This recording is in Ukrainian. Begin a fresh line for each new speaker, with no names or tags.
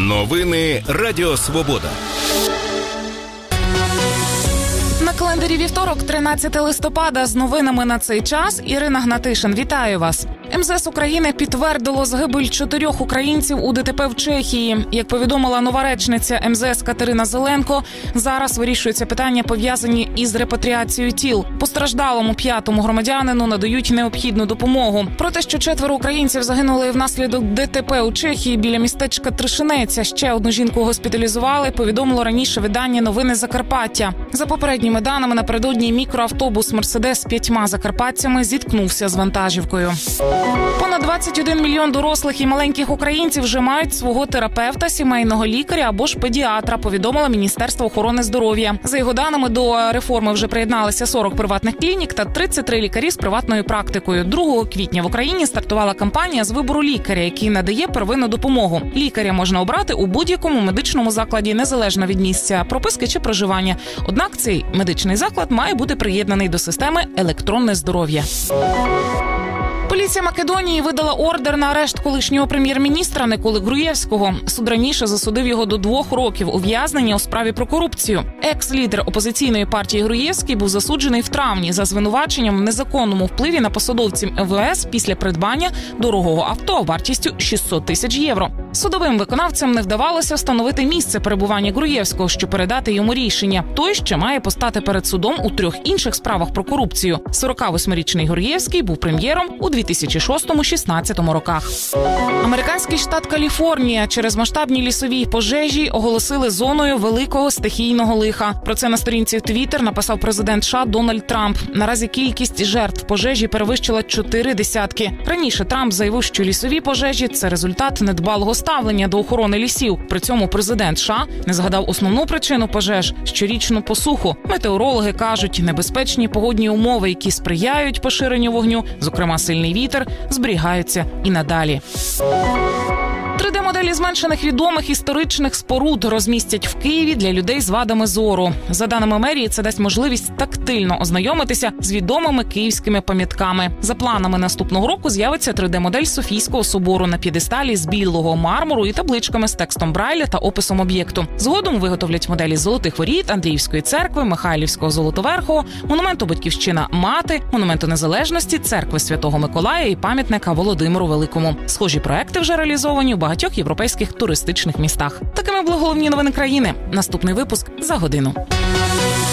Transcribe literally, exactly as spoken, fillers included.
Новини Радіо Свобода.
На календарі вівторок, тринадцяте листопада. З новинами на цей час Ірина Гнатишин. Вітаю вас. ем зе ес України підтвердило загибель чотирьох українців у де те пе в Чехії. Як повідомила нова речниця ем зе ес Катерина Зеленко, зараз вирішуються питання, пов'язані із репатріацією тіл. Постраждалому п'ятому громадянину надають необхідну допомогу. Про те, що четверо українців загинули внаслідок де те пе у Чехії біля містечка Тришинець, а ще одну жінку госпіталізували, повідомило раніше видання «Новини Закарпаття». За попередніми даними, напередодні мікроавтобус «Мерседес» з п'ятьма закарпатцями зіткнувся з вантажівкою. Понад двадцять один мільйон дорослих і маленьких українців вже мають свого терапевта, сімейного лікаря або ж педіатра, повідомило Міністерство охорони здоров'я. За його даними, до реформи вже приєдналися сорок приватних клінік та тридцять три лікарі з приватною практикою. другого квітня в Україні стартувала кампанія з вибору лікаря, який надає первинну допомогу. Лікаря можна обрати у будь-якому медичному закладі, незалежно від місця прописки чи проживання. Однак цей медичний заклад має бути приєднаний до системи електронне здоров'я. Поліція Македонії видала ордер на арешт колишнього прем'єр-міністра Николи Груєвського. Суд раніше засудив його до двох років ув'язнення у справі про корупцію. Екс-лідер опозиційної партії Груєвський був засуджений в травні за звинуваченням в незаконному впливі на посадовців ем ве ес після придбання дорогого авто вартістю шістсот тисяч євро. Судовим виконавцям не вдавалося встановити місце перебування Груєвського, щоб передати йому рішення. Той ще має постати перед судом у трьох інших справах про корупцію. сорокавосьмирічний Груєвський був прем'єром у дві тисячі шостому - шістнадцятому роках. Американський штат Каліфорнія через масштабні лісові пожежі оголосили зоною великого стихійного лиха. Про це на сторінці в Твіттер написав президент США Дональд Трамп. Наразі кількість жертв пожежі перевищила чотири десятки. Раніше Трамп заявив, що лісові пожежі – це результат недбалого ставлення до охорони лісів. При цьому президент США не згадав основну причину пожеж – щорічну посуху. Метеорологи кажуть, небезпечні погодні умови, які сприяють поширенню вогню, зокрема сильний вітер, зберігаються і надалі. три де-моделі зменшених відомих історичних споруд розмістять в Києві для людей з вадами зору. За даними мерії, це дасть можливість тактильно ознайомитися з відомими київськими пам'ятками. За планами наступного року з'явиться три де-модель Софійського собору на п'єдесталі з білого мармуру і табличками з текстом Брайля та описом об'єкту. Згодом виготовлять моделі Золотих воріт, Андріївської церкви, Михайлівського Золотоверхого, монументу Батьківщина Мати, монументу Незалежності, церкви Святого Миколая і пам'ятника Володимиру Великому. Схожі проекти вже реалізовані у багатьох європейських туристичних містах. Такими були головні новини країни. Наступний випуск за годину.